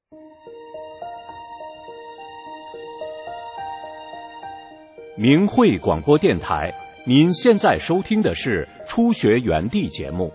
明慧广播电台，您现在收听的是初学园地节目。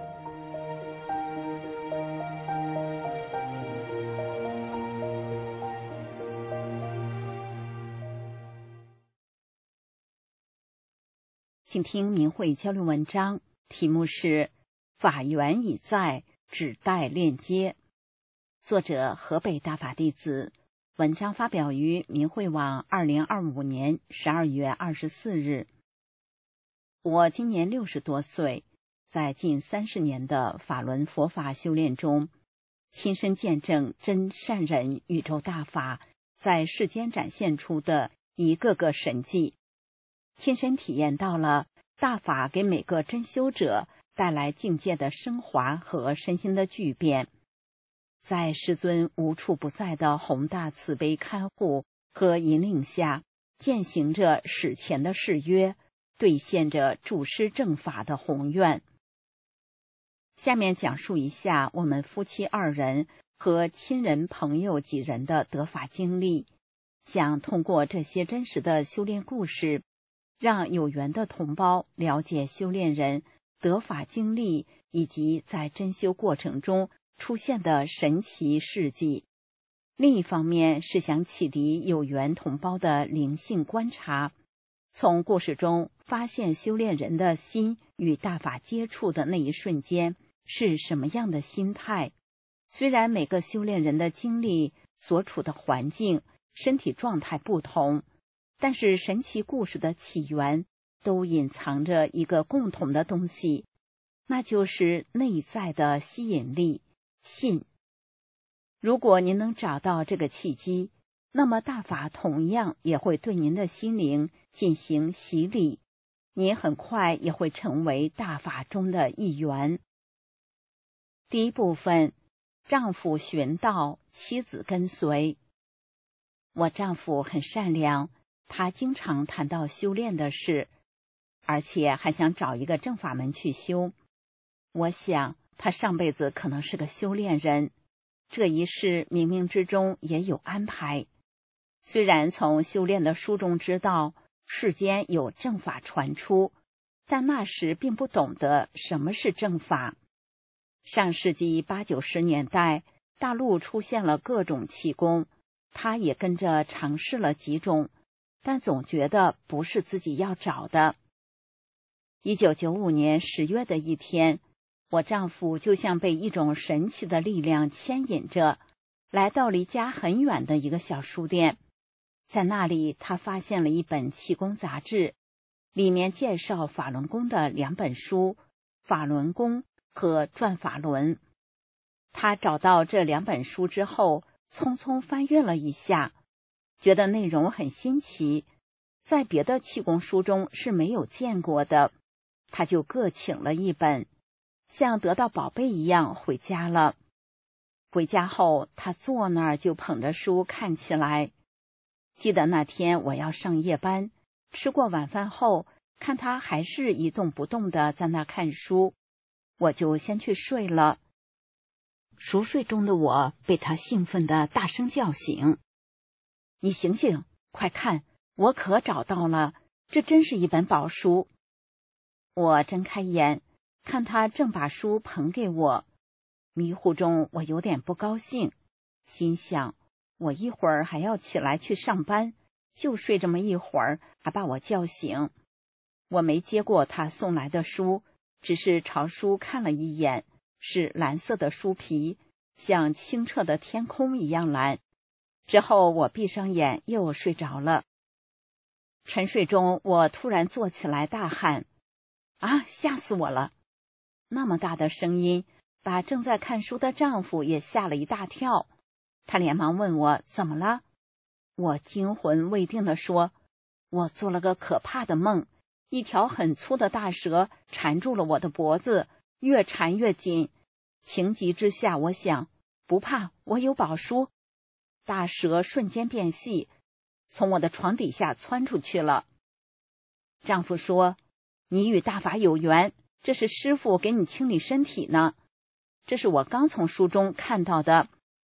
请听明慧交流文章，题目是法源已在，只待链接。作者河北大法弟子，文章发表于明慧网2025年12月24日。我今年60多岁，在近30年的法轮佛法修炼中，亲身见证真善忍宇宙大法在世间展现出的一个个神迹，亲身体验到了大法给每个真修者带来境界的升华和身心的巨变。在师尊无处不在的宏大慈悲看护和引领下，践行着史前的誓约，兑现着助师正法的宏愿。下面讲述一下我们夫妻2人和亲人朋友几人的得法经历，想通过这些真实的修炼故事，让有缘的同胞了解修炼人得法经历以及在真修过程中出现的神奇事迹。另一方面是想启迪有缘同胞的灵性观察，从故事中发现修炼人的心与大法接触的那一瞬间是什么样的心态。虽然每个修炼人的经历、所处的环境、身体状态不同，但是神奇故事的起源都隐藏着一个共同的东西，那就是内在的吸引力，信。如果您能找到这个契机，那么大法同样也会对您的心灵进行洗礼，您很快也会成为大法中的一员。第一部分，丈夫寻道，妻子跟随。我丈夫很善良，他经常谈到修炼的事，而且还想找一个正法门去修。我想他上辈子可能是个修炼人，这一世冥冥之中也有安排。虽然从修炼的书中知道世间有正法传出，但那时并不懂得什么是正法。上世纪80、90年代，大陆出现了各种气功，他也跟着尝试了几种，但总觉得不是自己要找的。1995年10月的一天，我丈夫就像被一种神奇的力量牵引着，来到离家很远的一个小书店。在那里，他发现了一本气功杂志，里面介绍法轮功的2本书，《法轮功》和《转法轮》。他找到这2本书之后，匆匆翻阅了一下，觉得内容很新奇，在别的气功书中是没有见过的，他就各请了一本，像得到宝贝一样回家了。回家后，他坐那儿就捧着书看起来。记得那天我要上夜班，吃过晚饭后，看他还是一动不动的在那看书，我就先去睡了。熟睡中的我被他兴奋的大声叫醒：“你醒醒，快看，我可找到了，这真是一本宝书。”我睁开眼，看他正把书捧给我，迷糊中我有点不高兴，心想我一会儿还要起来去上班，就睡这么一会儿还把我叫醒。我没接过他送来的书，只是朝书看了一眼，是蓝色的书皮，像清澈的天空一样蓝。之后我闭上眼又睡着了。沉睡中我突然坐起来大喊：“啊，吓死我了！”那么大的声音把正在看书的丈夫也吓了一大跳，他连忙问我怎么了。我惊魂未定地说：“我做了个可怕的梦，一条很粗的大蛇缠住了我的脖子，越缠越紧。情急之下，我想不怕，我有宝书。”大蛇瞬间变细，从我的床底下窜出去了。丈夫说：“你与大法有缘，这是师父给你清理身体呢。这是我刚从书中看到的，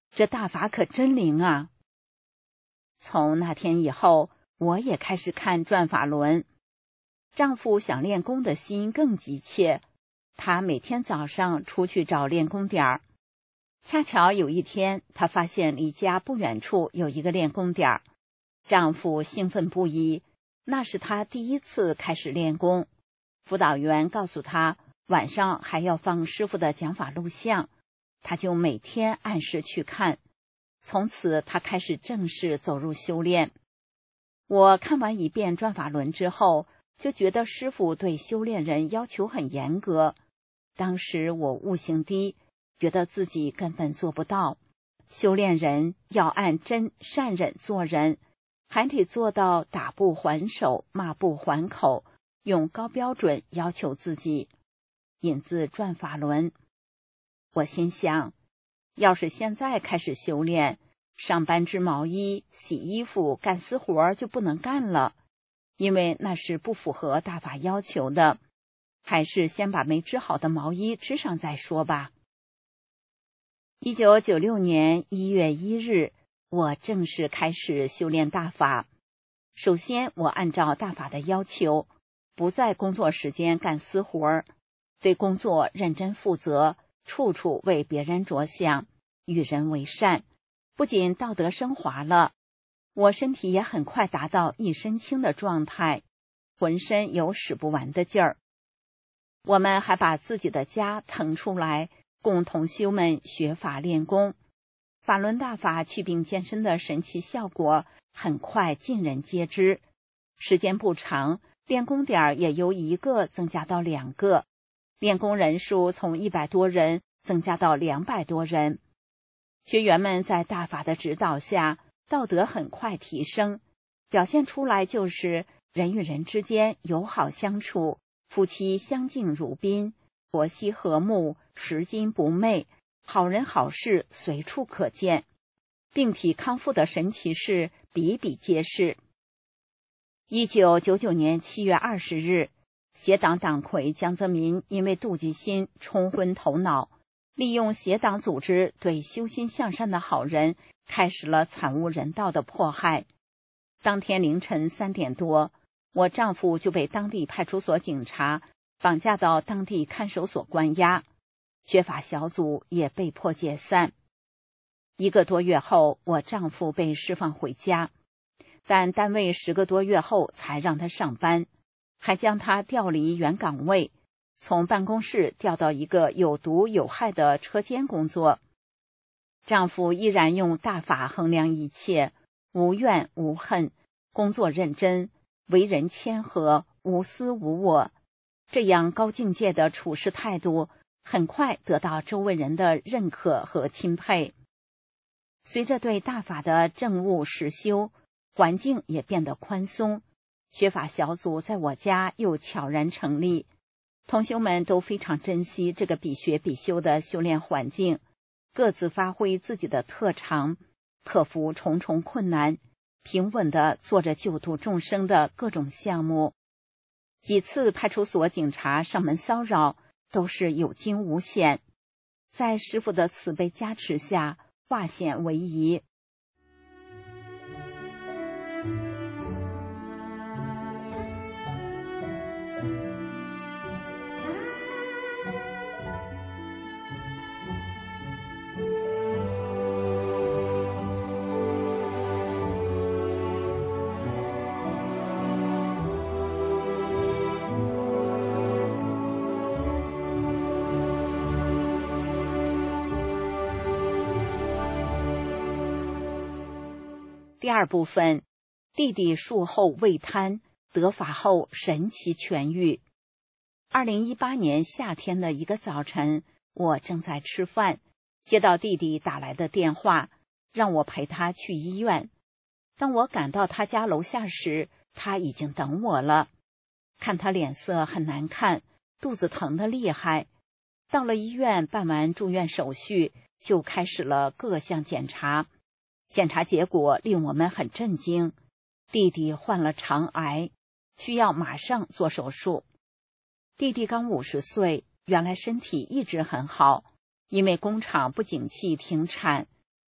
这大法可真灵啊！从那天以后，我也开始看转法轮。丈夫想练功的心更急切，他每天早上出去找练功点儿。恰巧有一天，他发现离家不远处有一个练功点儿，丈夫兴奋不已，那是他第一次开始练功。辅导员告诉他，晚上还要放师傅的讲法录像，他就每天按时去看。从此，他开始正式走入修炼。我看完一遍转法轮之后，就觉得师傅对修炼人要求很严格。当时我悟性低，觉得自己根本做不到。修炼人要按真善忍做人，还得做到打不还手，骂不还口，用高标准要求自己。引自转法轮。我心想，要是现在开始修炼，上班织毛衣、洗衣服、干私活就不能干了，因为那是不符合大法要求的。还是先把没织好的毛衣织上再说吧。1996年1月1日，我正式开始修炼大法。首先，我按照大法的要求，不在工作时间干私活，对工作认真负责，处处为别人着想，与人为善。不仅道德升华了，我身体也很快达到一身轻的状态，浑身有使不完的劲儿。我们还把自己的家腾出来，供同修们学法练功。法轮大法祛病健身的神奇效果很快尽人皆知。时间不长，练功点也由1个增加到2个，练功人数从100多人增加到200多人。学员们在大法的指导下，道德很快提升，表现出来就是人与人之间友好相处，夫妻相敬如宾，婆媳和睦，拾金不昧，好人好事随处可见，病体康复的神奇事比比皆是。1999年7月20日，协党党魁江泽民因为妒忌心冲昏头脑，利用协党组织对修心向善的好人开始了惨无人道的迫害。当天凌晨3点多，我丈夫就被当地派出所警察绑架到当地看守所关押，学法小组也被迫解散。1个多月后，我丈夫被释放回家，但单位10个多月后才让他上班，还将他调离原岗位，从办公室调到一个有毒有害的车间工作。丈夫依然用大法衡量一切，无怨无恨，工作认真，为人谦和，无私无我。这样高境界的处事态度很快得到周围人的认可和钦佩。随着对大法的证悟实修，环境也变得宽松，学法小组在我家又悄然成立。同修们都非常珍惜这个比学比修的修炼环境，各自发挥自己的特长，克服重重困难，平稳地做着救度众生的各种项目。几次派出所警察上门骚扰都是有惊无险，在师父的慈悲加持下，化险为夷。第二部分，弟弟术后胃瘫，得法后神奇痊愈。2018年夏天的一个早晨，我正在吃饭，接到弟弟打来的电话，让我陪他去医院。当我赶到他家楼下时，他已经等我了。看他脸色很难看，肚子疼得厉害。到了医院办完住院手续，就开始了各项检查。检查结果令我们很震惊，弟弟患了肠癌，需要马上做手术。弟弟刚50岁，原来身体一直很好，因为工厂不景气停产，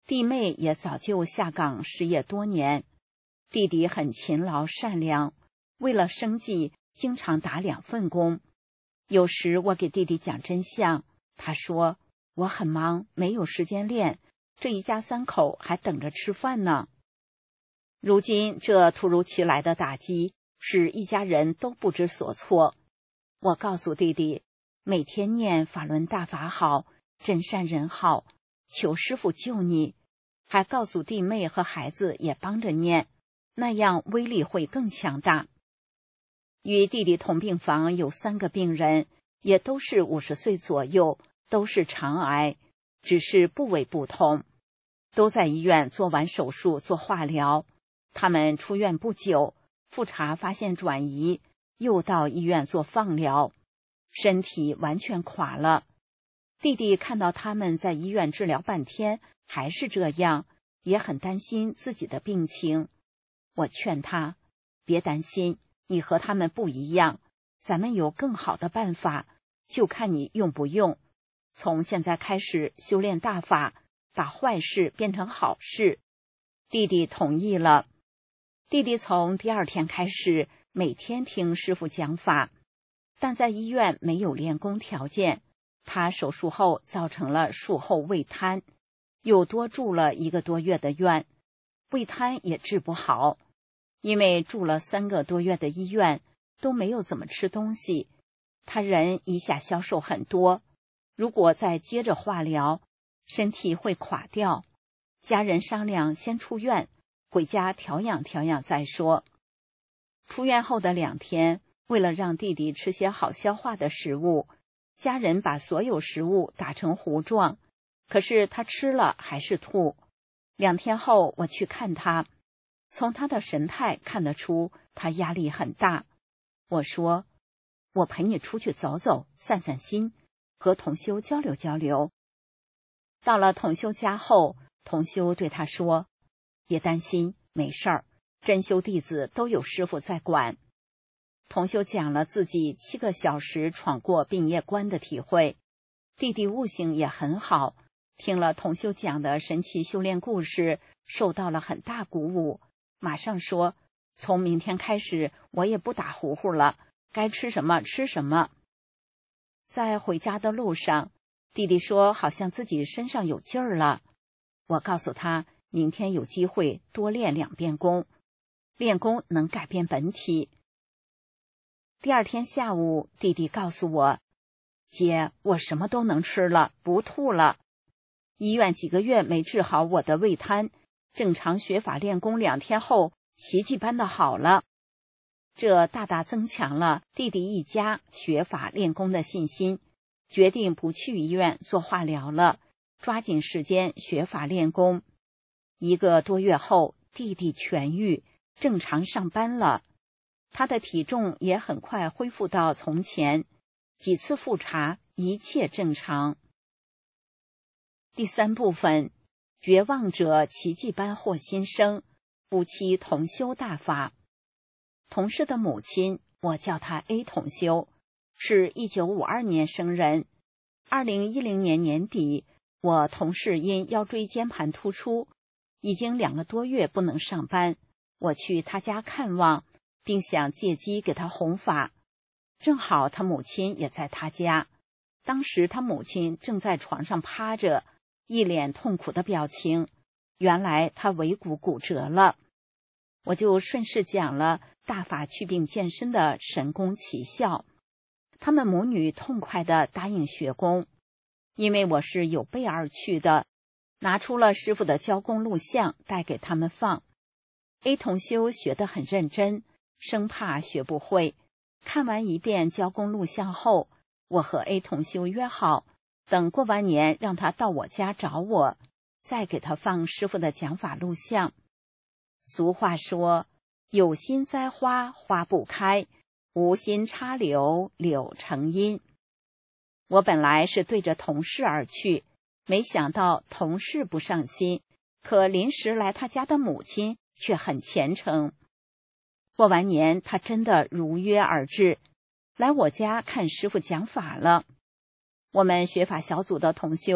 弟妹也早就下岗失业多年。弟弟很勤劳善良，为了生计经常打2份工。有时我给弟弟讲真相，他说我很忙，没有时间练，这一家3口还等着吃饭呢。如今这突如其来的打击使一家人都不知所措。我告诉弟弟，每天念法轮大法好，真善人好，求师父救你，还告诉弟妹和孩子也帮着念，那样威力会更强大。与弟弟同病房有3个病人，也都是50岁左右，都是肠癌，只是部位不同，都在医院做完手术做化疗。他们出院不久，复查发现转移，又到医院做放疗，身体完全垮了。弟弟看到他们在医院治疗半天还是这样，也很担心自己的病情。我劝他，别担心，你和他们不一样，咱们有更好的办法，就看你用不用。从现在开始修炼大法，把坏事变成好事。弟弟同意了。弟弟从第2天开始每天听师父讲法，但在医院没有练功条件，他手术后造成了术后胃瘫，又多住了1个多月的院，胃瘫也治不好。因为住了3个多月的医院，都没有怎么吃东西，他人一下消瘦很多，如果再接着化疗，身体会垮掉。家人商量先出院，回家调养调养再说。出院后的2天，为了让弟弟吃些好消化的食物，家人把所有食物打成糊状，可是他吃了还是吐。2天后我去看他，从他的神态看得出他压力很大。我说，我陪你出去走走，散散心，和同修交流交流。到了同修家后，同修对他说，别担心，没事儿，真修弟子都有师父在管。同修讲了自己7个小时闯过病业关的体会，弟弟悟性也很好，听了同修讲的神奇修炼故事，受到了很大鼓舞，马上说，从明天开始我也不打糊糊了，该吃什么吃什么。在回家的路上，弟弟说好像自己身上有劲儿了。我告诉他，明天有机会多练2遍功，练功能改变本体。第2天下午，弟弟告诉我，姐，我什么都能吃了，不吐了。医院几个月没治好我的胃瘫，正常学法练功2天后，奇迹般的好了。这大大增强了弟弟一家学法练功的信心，决定不去医院做化疗了，抓紧时间学法练功。1个多月后，弟弟痊愈，正常上班了。他的体重也很快恢复到从前，几次复查一切正常。第3部分，绝望者奇迹般获新生，夫妻同修大法。同事的母亲，我叫她 A 同修，是1952年生人。2010年年底，我同事因腰椎间盘突出，已经2个多月不能上班，我去他家看望，并想借机给他弘法。正好他母亲也在他家，当时他母亲正在床上趴着，一脸痛苦的表情，原来他尾骨骨折了。我就顺势讲了大法祛病健身的神功奇效，他们母女痛快地答应学功。因为我是有备而去的，拿出了师父的教功录像带给他们放。A 同修学得很认真，生怕学不会。看完1遍教功录像后，我和 A 同修约好，等过完年让他到我家找我，再给他放师父的讲法录像。俗话说，有心栽花花不开，无心插柳柳成荫。我本来是对着同事而去，没想到同事不上心，可临时来他家的母亲却很虔诚。过完年，他真的如约而至，来我家看师父讲法了。我们学法小组的同修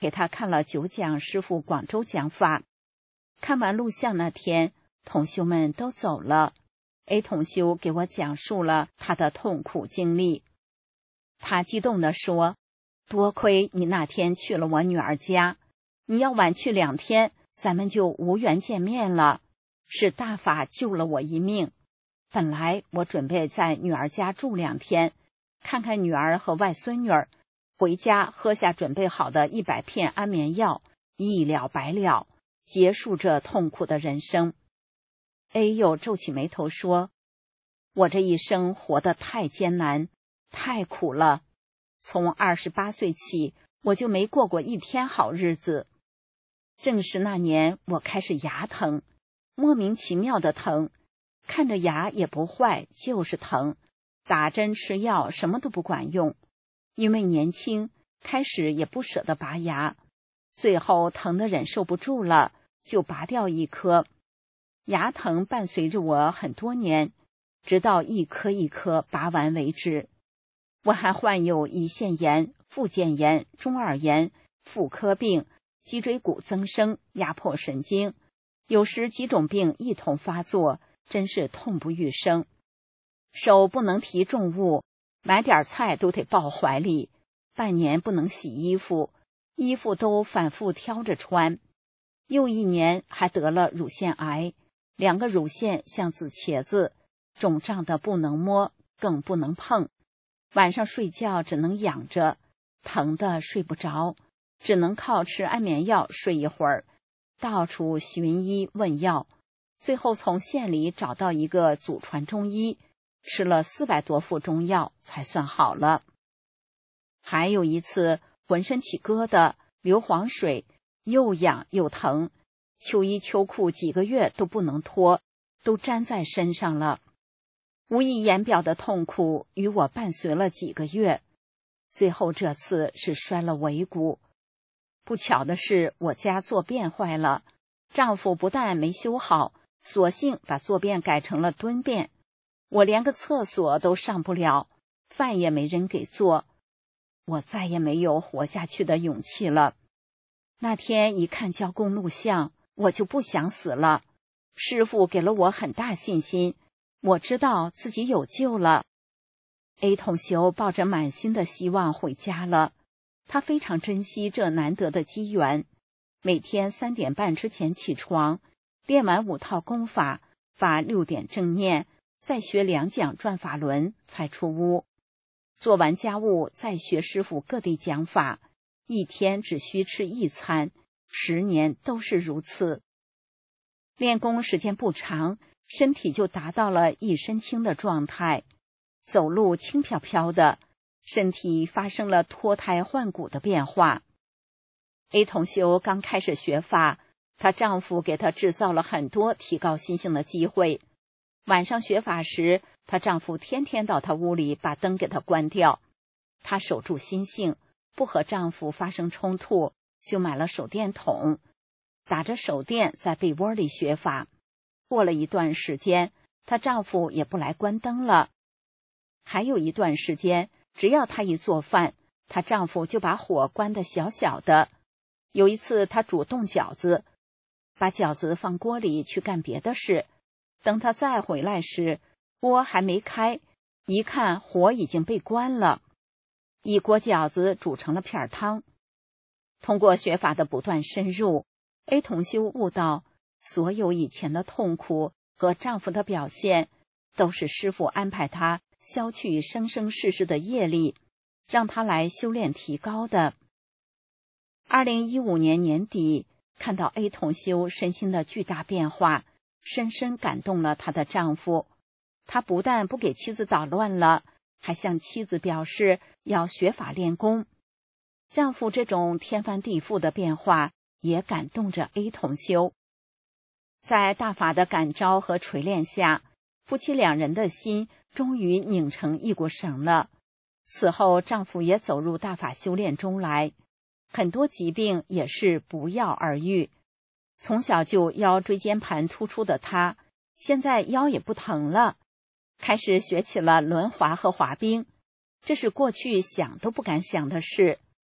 给他看了九讲师傅广州讲法。看完录像那天，同修们都走了。A 同修给我讲述了他的痛苦经历。他激动地说：多亏你那天去了我女儿家，你要晚去2天，咱们就无缘见面了。是大法救了我一命。本来我准备在女儿家住2天，看看女儿和外孙女儿，回家喝下准备好的100片安眠药，一了百了，结束这痛苦的人生。A 又皱起眉头说：我这一生活得太艰难，太苦了。从28岁起，我就没过过1天好日子。正是那年，我开始牙疼，莫名其妙的疼，看着牙也不坏，就是疼，打针吃药什么都不管用。因为年轻，开始也不舍得拔牙，最后疼得忍受不住了，就拔掉1颗。牙疼伴随着我很多年，直到一颗一颗拔完为止。我还患有胰腺炎、附件炎、中耳炎、妇科病、脊椎骨增生、压迫神经，有时几种病一同发作，真是痛不欲生。手不能提重物，买点菜都得抱怀里，半年不能洗衣服，衣服都反复挑着穿。又1年还得了乳腺癌，2个乳腺像紫茄子，肿胀的不能摸，更不能碰。晚上睡觉只能仰着，疼得睡不着，只能靠吃安眠药睡一会儿，到处寻医问药，最后从县里找到一个祖传中医，吃了400多副中药才算好了。还有一次浑身起疙瘩，流黄水，又痒又疼，秋衣秋裤几个月都不能脱，都粘在身上了。无以言表的痛苦与我伴随了几个月，最后这次是摔了尾骨。不巧的是，我家坐便坏了，丈夫不但没修好，索性把坐便改成了蹲便，我连个厕所都上不了，饭也没人给做，我再也没有活下去的勇气了。那天一看交公录像，我就不想死了。师父给了我很大信心，我知道自己有救了。A 同修抱着满心的希望回家了，他非常珍惜这难得的机缘，每天3点半之前起床，练完5套功法，发6点正念，再学2讲转法轮才出屋。做完家务再学师父各地讲法，一天只需吃1餐，10年都是如此。练功时间不长，身体就达到了一身轻的状态，走路轻飘飘的，身体发生了脱胎换骨的变化。A 同修刚开始学法，她丈夫给她制造了很多提高心性的机会。晚上学法时，她丈夫天天到她屋里把灯给她关掉。她守住心性，不和丈夫发生冲突，就买了手电筒，打着手电在被窝里学法。过了一段时间，她丈夫也不来关灯了。还有一段时间，只要她一做饭，她丈夫就把火关得小小的。有一次她煮冻饺子，把饺子放锅里去干别的事，等她再回来时，锅还没开，一看火已经被关了，一锅饺子煮成了片汤。通过学法的不断深入， A 同修悟到，所有以前的痛苦和丈夫的表现，都是师父安排她消去生生世世的业力，让她来修炼提高的。2015年年底，看到 A 同修身心的巨大变化，深深感动了她的丈夫。他不但不给妻子捣乱了，还向妻子表示要学法练功。丈夫这种天翻地覆的变化也感动着 A 同修。在大法的感召和锤炼下，夫妻2人的心终于拧成一股绳了。此后丈夫也走入大法修炼中来，很多疾病也是不药而愈。从小就腰椎间盘突出的他，现在腰也不疼了，开始学起了轮滑和滑冰，这是过去想都不敢想的事。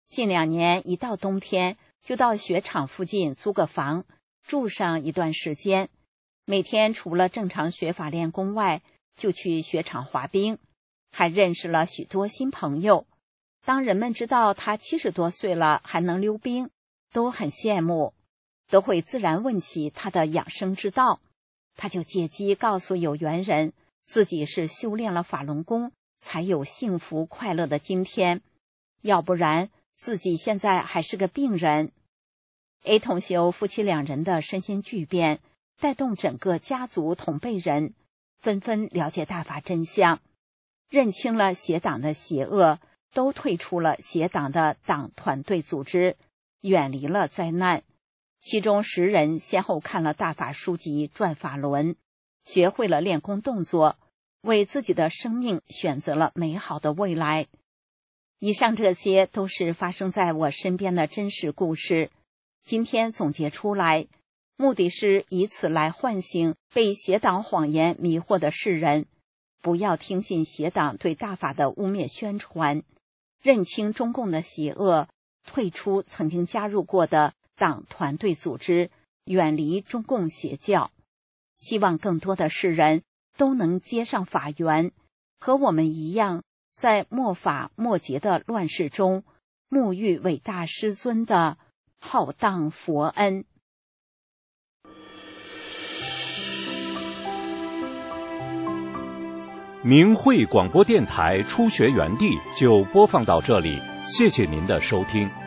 近2年一到冬天，就到雪场附近租个房，住上一段时间。每天除了正常学法练功外，就去雪场滑冰，还认识了许多新朋友。当人们知道他70多岁了还能溜冰，都很羡慕，都会自然问起他的养生之道。他就借机告诉有缘人，自己是修炼了法轮功，才有幸福快乐的今天，要不然自己现在还是个病人。A 同修夫妻2人的身心巨变，带动整个家族同辈人纷纷了解大法真相，认清了邪党的邪恶，都退出了邪党的党团队组织，远离了灾难。其中10人先后看了大法书籍转法轮，学会了练功动作，为自己的生命选择了美好的未来。以上这些都是发生在我身边的真实故事，今天总结出来，目的是以此来唤醒被邪党谎言迷惑的世人，不要听信邪党对大法的污蔑宣传，认清中共的邪恶，退出曾经加入过的党团队组织，远离中共邪教。希望更多的世人都能接上法缘，和我们一样，在末法末劫的乱世中，沐浴伟大师尊的浩荡佛恩。 明慧广播电台初学园地就播放到这里，谢谢您的收听。